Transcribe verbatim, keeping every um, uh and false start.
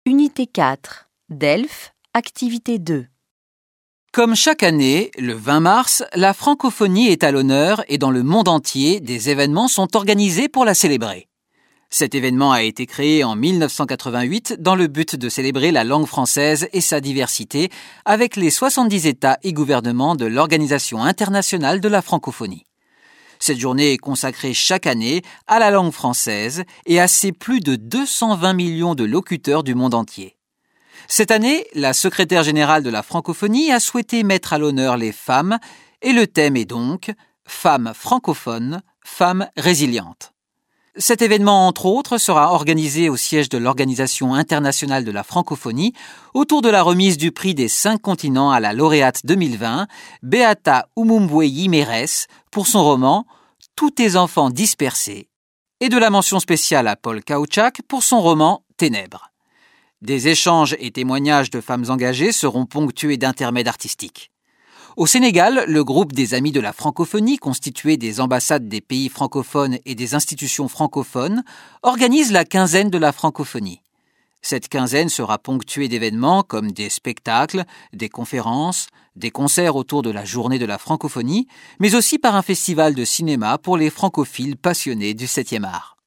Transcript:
Unité quatre. Delphes, activité deux. Comme chaque année, le vingt mars, la francophonie est à l'honneur et dans le monde entier, des événements sont organisés pour la célébrer. Cet événement a été créé en mille neuf cent quatre-vingt-huit dans le but de célébrer la langue française et sa diversité avec les soixante-dix États et gouvernements de l'Organisation internationale de la francophonie. Cette journée est consacrée chaque année à la langue française et à ses plus de deux cent vingt millions de locuteurs du monde entier. Cette année, la secrétaire générale de la francophonie a souhaité mettre à l'honneur les femmes et le thème est donc « Femmes francophones, femmes résilientes ». Cet événement, entre autres, sera organisé au siège de l'Organisation internationale de la francophonie autour de la remise du prix des cinq continents à la lauréate deux mille vingt, Beata Umumbweyi Meres, pour son roman « Tous tes enfants dispersés » et de la mention spéciale à Paul Kautschak pour son roman « Ténèbres ». Des échanges et témoignages de femmes engagées seront ponctués d'intermèdes artistiques. Au Sénégal, le groupe des Amis de la francophonie, constitué des ambassades des pays francophones et des institutions francophones, organise la quinzaine de la francophonie. Cette quinzaine sera ponctuée d'événements comme des spectacles, des conférences, des concerts autour de la journée de la francophonie, mais aussi par un festival de cinéma pour les francophiles passionnés du septième art.